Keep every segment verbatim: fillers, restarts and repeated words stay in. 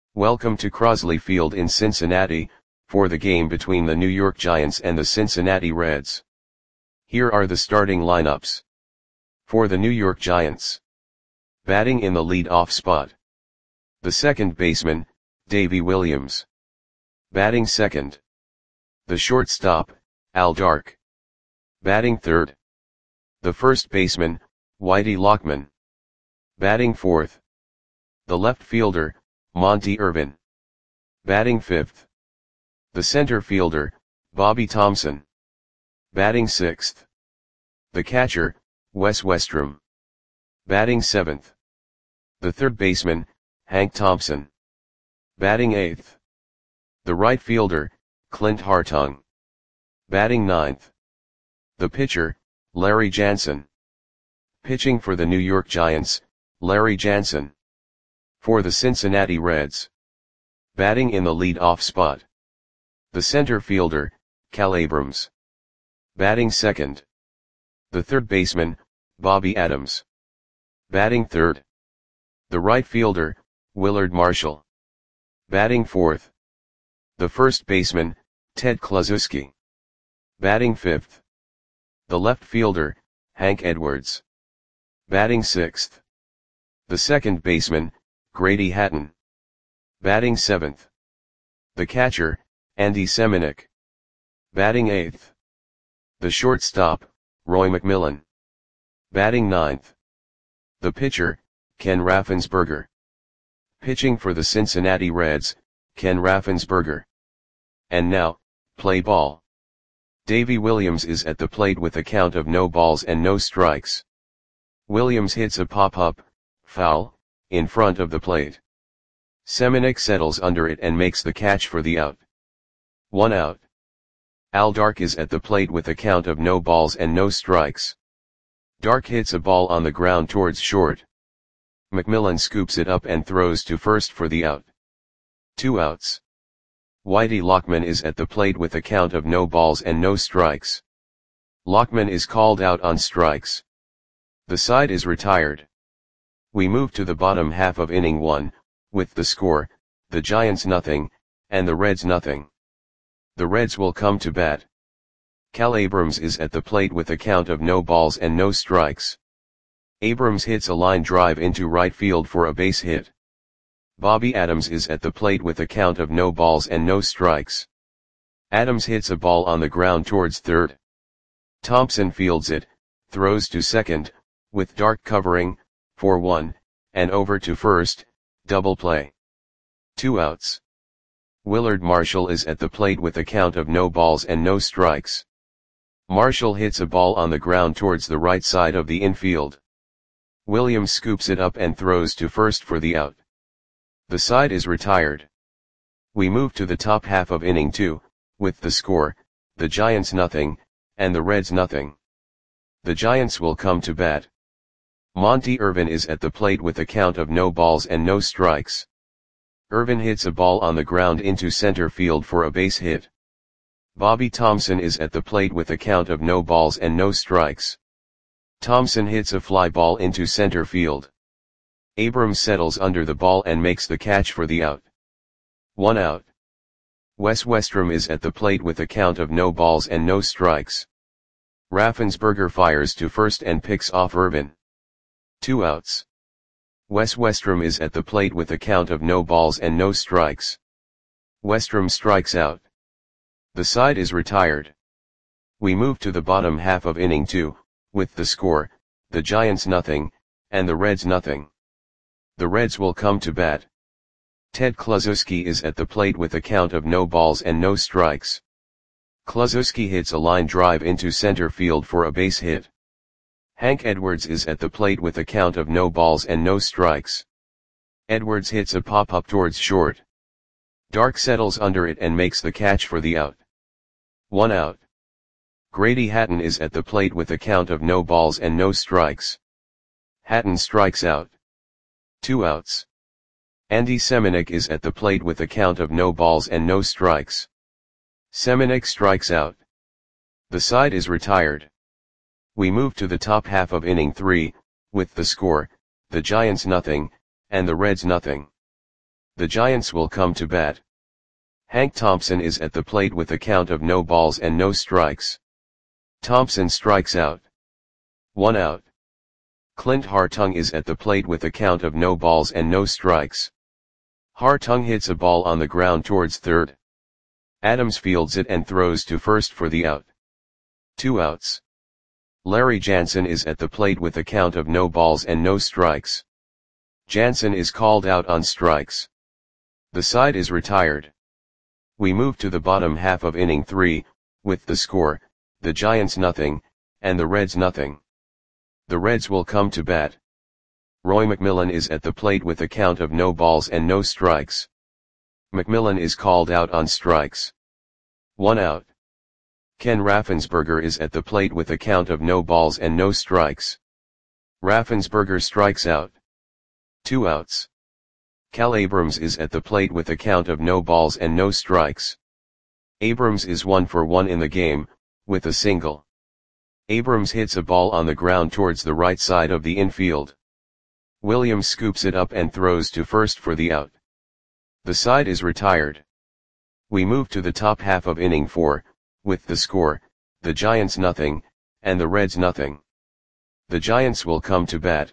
Welcome to Crosley Field in Cincinnati, for the game between the New York Giants and the Cincinnati Reds. Here are the starting lineups. For the New York Giants. Batting in the lead-off spot. The second baseman, Davey Williams. Batting second. The shortstop, Al Dark. Batting third. The first baseman, Whitey Lockman. Batting fourth. The left fielder, Monte Irvin. Batting fifth. The center fielder, Bobby Thomson. Batting sixth. The catcher, Wes Westrum. Batting seventh. The third baseman, Hank Thompson. Batting eighth. The right fielder, Clint Hartung. Batting ninth. The pitcher, Larry Jansen. Pitching for the New York Giants, Larry Jansen. For the Cincinnati Reds. Batting in the lead-off spot. The center fielder, Cal Abrams. Batting second. The third baseman, Bobby Adams. Batting third. The right fielder, Willard Marshall. Batting fourth. The first baseman, Ted Kluszewski. Batting fifth. The left fielder, Hank Edwards. Batting sixth. The second baseman, Grady Hatton. Batting seventh. The catcher, Andy Semenuk. Batting eighth. The shortstop, Roy McMillan. Batting ninth. The pitcher, Ken Raffensperger. Pitching for the Cincinnati Reds, Ken Raffensperger. And now, play ball. Davey Williams is at the plate with a count of no balls and no strikes. Williams hits a pop-up, foul, in front of the plate. Semenuk settles under it and makes the catch for the out. One out. Al Dark is at the plate with a count of no balls and no strikes. Dark hits a ball on the ground towards short. McMillan scoops it up and throws to first for the out. Two outs. Whitey Lockman is at the plate with a count of no balls and no strikes. Lockman is called out on strikes. The side is retired. We move to the bottom half of inning one, with the score, the Giants nothing, and the Reds nothing. The Reds will come to bat. Cal Abrams is at the plate with a count of no balls and no strikes. Abrams hits a line drive into right field for a base hit. Bobby Adams is at the plate with a count of no balls and no strikes. Adams hits a ball on the ground towards third. Thompson fields it, throws to second, with Dark covering, for one, and over to first, double play. Two outs. Willard Marshall is at the plate with a count of no balls and no strikes. Marshall hits a ball on the ground towards the right side of the infield. Williams scoops it up and throws to first for the out. The side is retired. We move to the top half of inning two, with the score, the Giants nothing, and the Reds nothing. The Giants will come to bat. Monte Irvin is at the plate with a count of no balls and no strikes. Irvin hits a ball on the ground into center field for a base hit. Bobby Thomson is at the plate with a count of no balls and no strikes. Thomson hits a fly ball into center field. Abrams settles under the ball and makes the catch for the out. One out. Wes Westrum is at the plate with a count of no balls and no strikes. Raffensperger fires to first and picks off Irvin. Two outs. Wes Westrum is at the plate with a count of no balls and no strikes. Westrum strikes out. The side is retired. We move to the bottom half of inning two, with the score, the Giants nothing, and the Reds nothing. The Reds will come to bat. Ted Kluszewski is at the plate with a count of no balls and no strikes. Kluszewski hits a line drive into center field for a base hit. Hank Edwards is at the plate with a count of no balls and no strikes. Edwards hits a pop-up towards short. Dark settles under it and makes the catch for the out. One out. Grady Hatton is at the plate with a count of no balls and no strikes. Hatton strikes out. Two outs. Andy Semenuk is at the plate with a count of no balls and no strikes. Semenuk strikes out. The side is retired. We move to the top half of inning three, with the score, the Giants nothing, and the Reds nothing. The Giants will come to bat. Hank Thompson is at the plate with a count of no balls and no strikes. Thompson strikes out. One out. Clint Hartung is at the plate with a count of no balls and no strikes. Hartung hits a ball on the ground towards third. Adams fields it and throws to first for the out. Two outs. Larry Jansen is at the plate with a count of no balls and no strikes. Jansen is called out on strikes. The side is retired. We move to the bottom half of inning three, with the score, the Giants nothing, and the Reds nothing. The Reds will come to bat. Roy McMillan is at the plate with a count of no balls and no strikes. McMillan is called out on strikes. One out. Ken Raffensperger is at the plate with a count of no balls and no strikes. Raffensperger strikes out. Two outs. Cal Abrams is at the plate with a count of no balls and no strikes. Abrams is one for one in the game, with a single. Abrams hits a ball on the ground towards the right side of the infield. Williams scoops it up and throws to first for the out. The side is retired. We move to the top half of inning four, with the score, the Giants nothing, and the Reds nothing. The Giants will come to bat.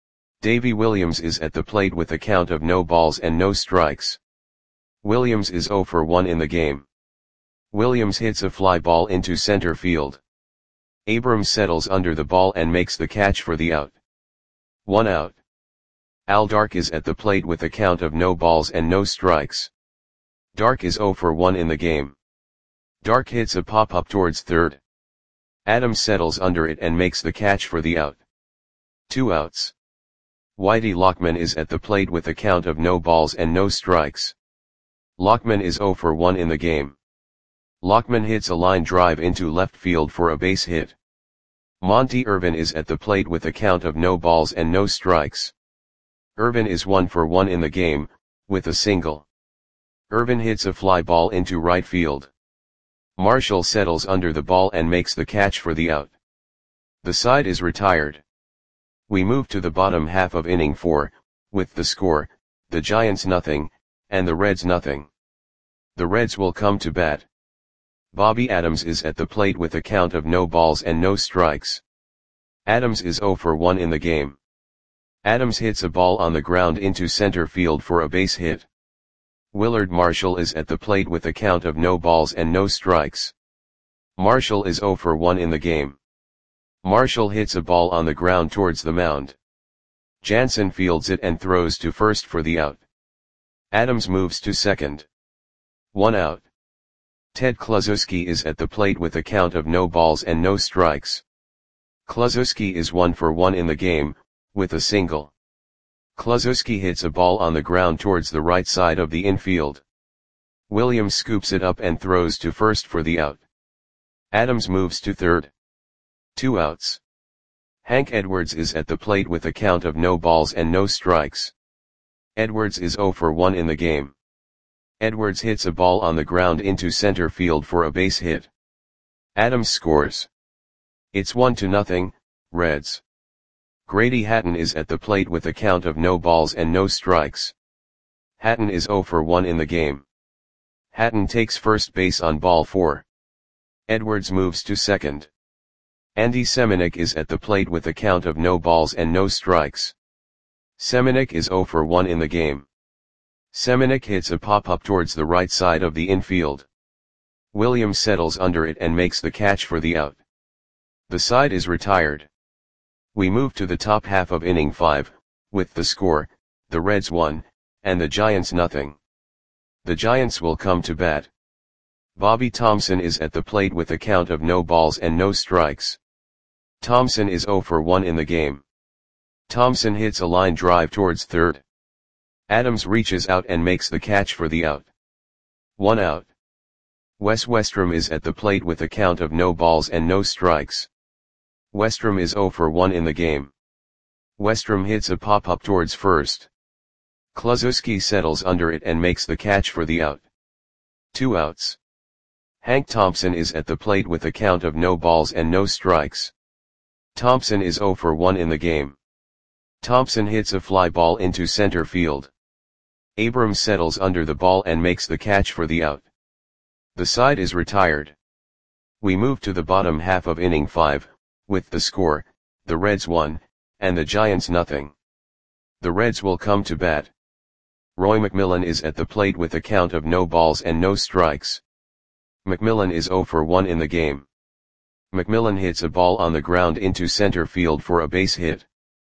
Davy Williams is at the plate with a count of no balls and no strikes. Williams is zero for one in the game. Williams hits a fly ball into center field. Abrams settles under the ball and makes the catch for the out. One out. Al Dark is at the plate with a count of no balls and no strikes. Dark is zero for one in the game. Dark hits a pop-up towards third. Adams settles under it and makes the catch for the out. Two outs. Whitey Lockman is at the plate with a count of no balls and no strikes. Lockman is zero for one in the game. Lockman hits a line drive into left field for a base hit. Monty Irvin is at the plate with a count of no balls and no strikes. Irvin is one for one in the game, with a single. Irvin hits a fly ball into right field. Marshall settles under the ball and makes the catch for the out. The side is retired. We move to the bottom half of inning four, with the score, the Giants nothing, and the Reds nothing. The Reds will come to bat. Bobby Adams is at the plate with a count of no balls and no strikes. Adams is zero for one in the game. Adams hits a ball on the ground into center field for a base hit. Willard Marshall is at the plate with a count of no balls and no strikes. Marshall is zero for one in the game. Marshall hits a ball on the ground towards the mound. Jansen fields it and throws to first for the out. Adams moves to second. One out. Ted Kluszewski is at the plate with a count of no balls and no strikes. Kluszewski is one for one in the game, with a single. Kluszewski hits a ball on the ground towards the right side of the infield. Williams scoops it up and throws to first for the out. Adams moves to third. Two outs. Hank Edwards is at the plate with a count of no balls and no strikes. Edwards is zero for one in the game. Edwards hits a ball on the ground into center field for a base hit. Adams scores. It's one to nothing, Reds. Grady Hatton is at the plate with a count of no balls and no strikes. Hatton is zero for one in the game. Hatton takes first base on ball four. Edwards moves to second. Andy Semenuk is at the plate with a count of no balls and no strikes. Semenuk is zero for one in the game. Semenuk hits a pop-up towards the right side of the infield. Williams settles under it and makes the catch for the out. The side is retired. We move to the top half of inning five, with the score, the Reds one, and the Giants nothing. The Giants will come to bat. Bobby Thomson is at the plate with a count of no balls and no strikes. Thomson is zero for one in the game. Thomson hits a line drive towards third. Adams reaches out and makes the catch for the out. One out. Wes Westrom is at the plate with a count of no balls and no strikes. Westrom is zero for one in the game. Westrom hits a pop-up towards first. Kluszewski settles under it and makes the catch for the out. Two outs. Hank Thompson is at the plate with a count of no balls and no strikes. Thompson is zero for one in the game. Thompson hits a fly ball into center field. Abrams settles under the ball and makes the catch for the out. The side is retired. We move to the bottom half of inning five, with the score, the Reds one, and the Giants nothing. The Reds will come to bat. Roy McMillan is at the plate with a count of no balls and no strikes. McMillan is oh for one in the game. McMillan hits a ball on the ground into center field for a base hit.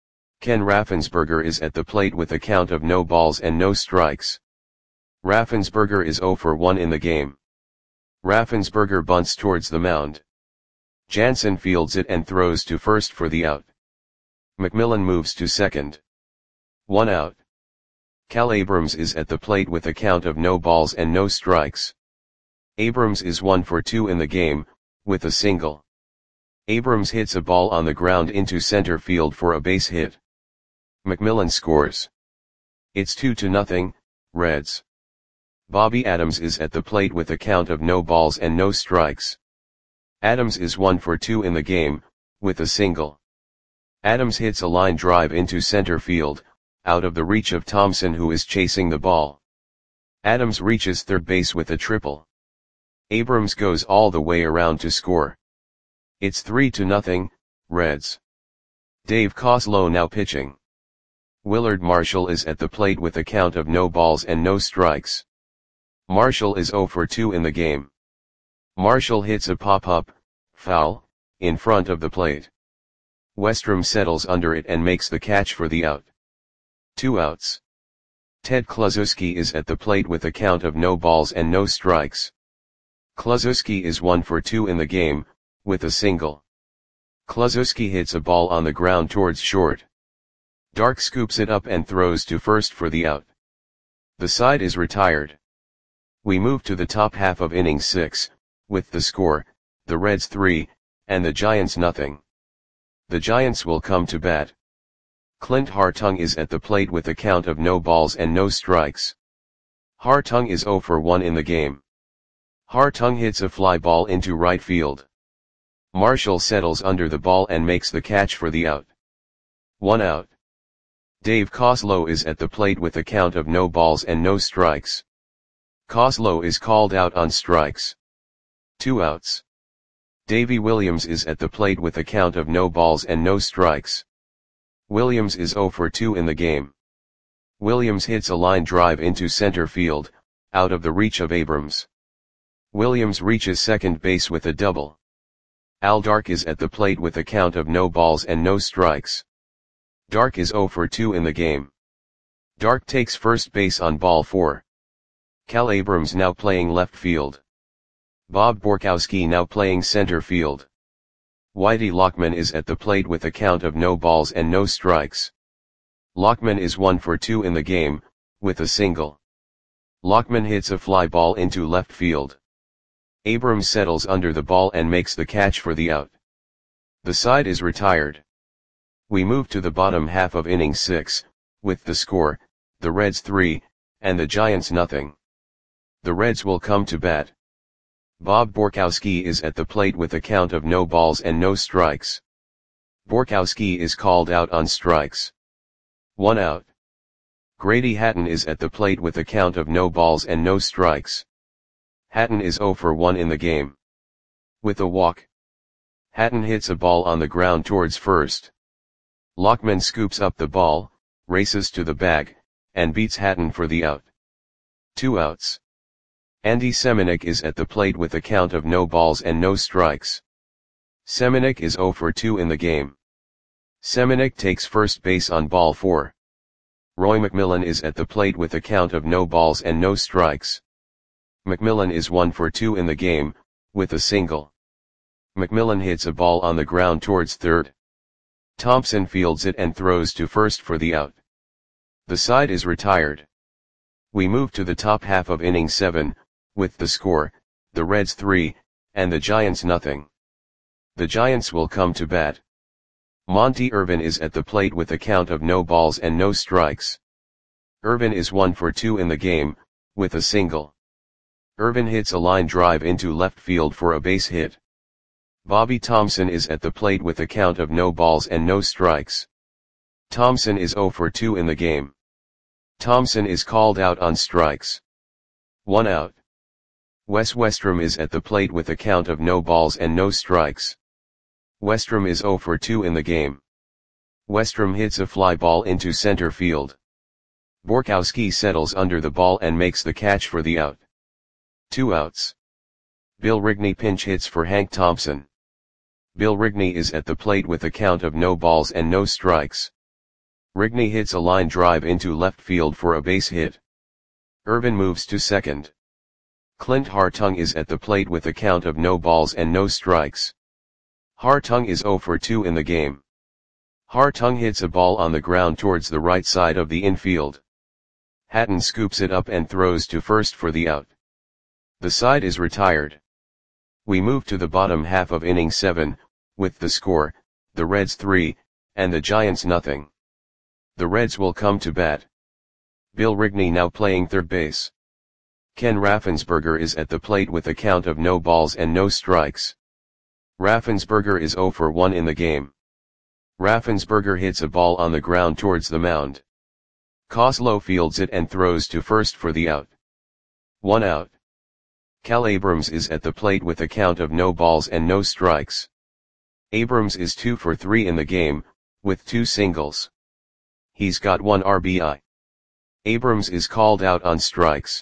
Ken Raffensperger is at the plate with a count of no balls and no strikes. Raffensperger is oh for one in the game. Raffensperger bunts towards the mound. Jansen fields it and throws to first for the out. McMillan moves to second. One out. Cal Abrams is at the plate with a count of no balls and no strikes. Abrams is one for two in the game, with a single. Abrams hits a ball on the ground into center field for a base hit. McMillan scores. It's two to nothing, Reds. Bobby Adams is at the plate with a count of no balls and no strikes. Adams is one for two in the game, with a single. Adams hits a line drive into center field, out of the reach of Thompson who is chasing the ball. Adams reaches third base with a triple. Abrams goes all the way around to score. It's three to nothing, Reds. Dave Coslow now pitching. Willard Marshall is at the plate with a count of no balls and no strikes. Marshall is oh for two in the game. Marshall hits a pop-up, foul, in front of the plate. Westrom settles under it and makes the catch for the out. Two outs. Ted Kluszewski is at the plate with a count of no balls and no strikes. Kluszewski is one for two in the game, with a single. Kluszewski hits a ball on the ground towards short. Dark scoops it up and throws to first for the out. The side is retired. We move to the top half of inning six, with the score, the Reds three, and the Giants nothing. The Giants will come to bat. Clint Hartung is at the plate with a count of no balls and no strikes. Hartung is oh for one in the game. Hartung hits a fly ball into right field. Marshall settles under the ball and makes the catch for the out. One out. Dave Coslow is at the plate with a count of no balls and no strikes. Coslow is called out on strikes. Two outs. Davey Williams is at the plate with a count of no balls and no strikes. Williams is oh for two in the game. Williams hits a line drive into center field, out of the reach of Abrams. Williams reaches second base with a double. Al Dark is at the plate with a count of no balls and no strikes. Dark is oh for two in the game. Dark takes first base on ball four. Cal Abrams now playing left field. Bob Borkowski now playing center field. Whitey Lockman is at the plate with a count of no balls and no strikes. Lockman is one for two in the game, with a single. Lockman hits a fly ball into left field. Abrams settles under the ball and makes the catch for the out. The side is retired. We move to the bottom half of inning six, with the score, the Reds three, and the Giants nothing. The Reds will come to bat. Bob Borkowski is at the plate with a count of no balls and no strikes. Borkowski is called out on strikes. One out. Grady Hatton is at the plate with a count of no balls and no strikes. Hatton is oh for one in the game. With a walk. Hatton hits a ball on the ground towards first. Lockman scoops up the ball, races to the bag, and beats Hatton for the out. Two outs. Andy Semenuk is at the plate with a count of no balls and no strikes. Semenuk is oh for two in the game. Semenuk takes first base on ball four. Roy McMillan is at the plate with a count of no balls and no strikes. McMillan is one for two in the game, with a single. McMillan hits a ball on the ground towards third. Thompson fields it and throws to first for the out. The side is retired. We move to the top half of inning seven, with the score, the Reds three, and the Giants nothing. The Giants will come to bat. Monty Irvin is at the plate with a count of no balls and no strikes. Irvin is one for two in the game, with a single. Irvin hits a line drive into left field for a base hit. Bobby Thompson is at the plate with a count of no balls and no strikes. Thompson is oh for two in the game. Thompson is called out on strikes. One out. Wes Westrum is at the plate with a count of no balls and no strikes. Westrum is oh for two in the game. Westrum hits a fly ball into center field. Borkowski settles under the ball and makes the catch for the out. Two outs. Bill Rigney pinch hits for Hank Thompson. Bill Rigney is at the plate with a count of no balls and no strikes. Rigney hits a line drive into left field for a base hit. Irvin moves to second. Clint Hartung is at the plate with a count of no balls and no strikes. Hartung is oh for two in the game. Hartung hits a ball on the ground towards the right side of the infield. Hatton scoops it up and throws to first for the out. The side is retired. We move to the bottom half of inning seven, with the score, the Reds three, and the Giants nothing. The Reds will come to bat. Bill Rigney now playing third base. Ken Raffensperger is at the plate with a count of no balls and no strikes. Raffensperger is oh for one in the game. Raffensperger hits a ball on the ground towards the mound. Koslow fields it and throws to first for the out. One out. Cal Abrams is at the plate with a count of no balls and no strikes. Abrams is two for three in the game, with two singles. He's got one R B I. Abrams is called out on strikes.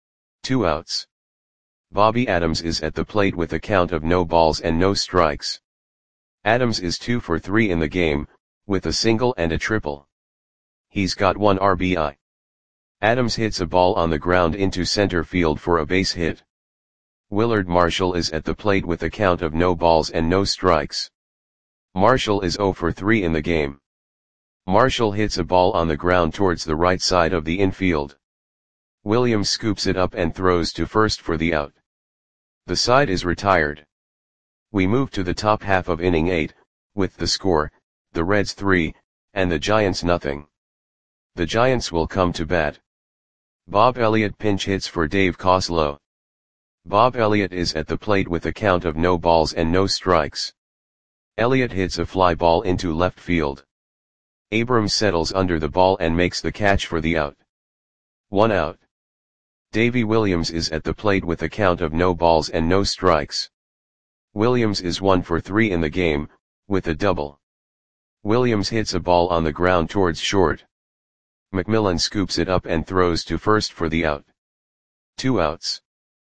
Two outs. Bobby Adams is at the plate with a count of no balls and no strikes. Adams is two for three in the game, with a single and a triple. He's got one R B I. Adams hits a ball on the ground into center field for a base hit. Willard Marshall is at the plate with a count of no balls and no strikes. Marshall is oh for three in the game. Marshall hits a ball on the ground towards the right side of the infield. Williams scoops it up and throws to first for the out. The side is retired. We move to the top half of inning eight, with the score, the Reds three, and the Giants nothing. The Giants will come to bat. Bob Elliott pinch hits for Dave Koslow. Bob Elliott is at the plate with a count of no balls and no strikes. Elliott hits a fly ball into left field. Abrams settles under the ball and makes the catch for the out. One out. Davy Williams is at the plate with a count of no balls and no strikes. Williams is one for three in the game, with a double. Williams hits a ball on the ground towards short. McMillan scoops it up and throws to first for the out. Two outs.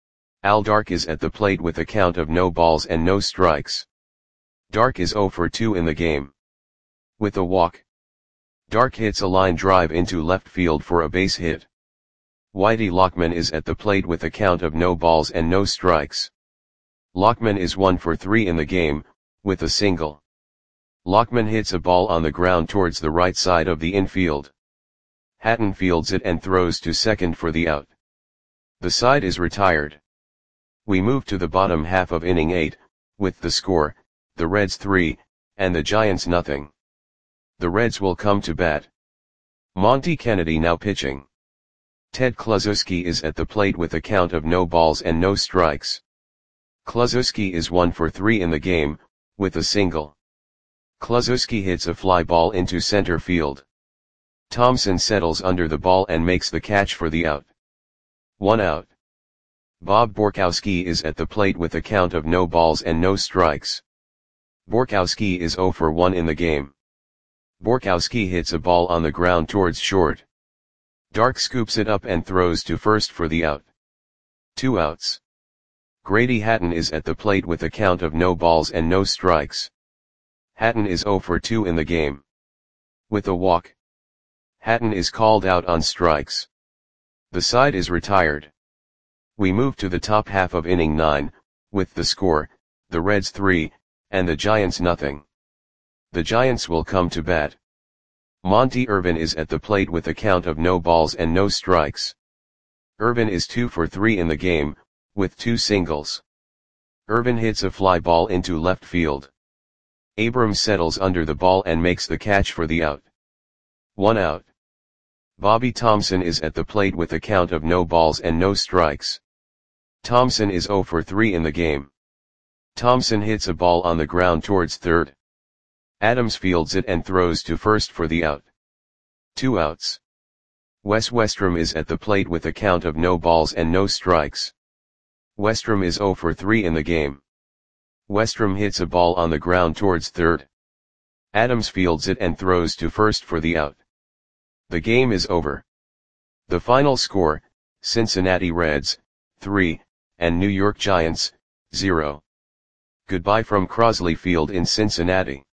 Al Dark is at the plate with a count of no balls and no strikes. Dark is oh for two in the game. With a walk. Dark hits a line drive into left field for a base hit. Whitey Lockman is at the plate with a count of no balls and no strikes. Lockman is one for three in the game, with a single. Lockman hits a ball on the ground towards the right side of the infield. Hatton fields it and throws to second for the out. The side is retired. We move to the bottom half of inning eight, with the score, the Reds three, and the Giants nothing. The Reds will come to bat. Monty Kennedy now pitching. Ted Kluszewski is at the plate with a count of no balls and no strikes. Kluszewski is one for three in the game, with a single. Kluszewski hits a fly ball into center field. Thompson settles under the ball and makes the catch for the out. One out. Bob Borkowski is at the plate with a count of no balls and no strikes. Borkowski is oh for one in the game. Borkowski hits a ball on the ground towards short. Dark scoops it up and throws to first for the out. Two outs. Grady Hatton is at the plate with a count of no balls and no strikes. Hatton is oh for two in the game. With a walk. Hatton is called out on strikes. The side is retired. We move to the top half of inning nine, with the score, the Reds three, and the Giants nothing. The Giants will come to bat. Monty Irvin is at the plate with a count of no balls and no strikes. Irvin is two for three in the game, with two singles. Irvin hits a fly ball into left field. Abrams settles under the ball and makes the catch for the out. One out. Bobby Thompson is at the plate with a count of no balls and no strikes. Thompson is oh for three in the game. Thompson hits a ball on the ground towards third. Adams fields it and throws to first for the out. Two outs. Wes Westrum is at the plate with a count of no balls and no strikes. Westrum is zero for three in the game. Westrum hits a ball on the ground towards third. Adams fields it and throws to first for the out. The game is over. The final score, Cincinnati Reds, three, and New York Giants, zero. Goodbye from Crosley Field in Cincinnati.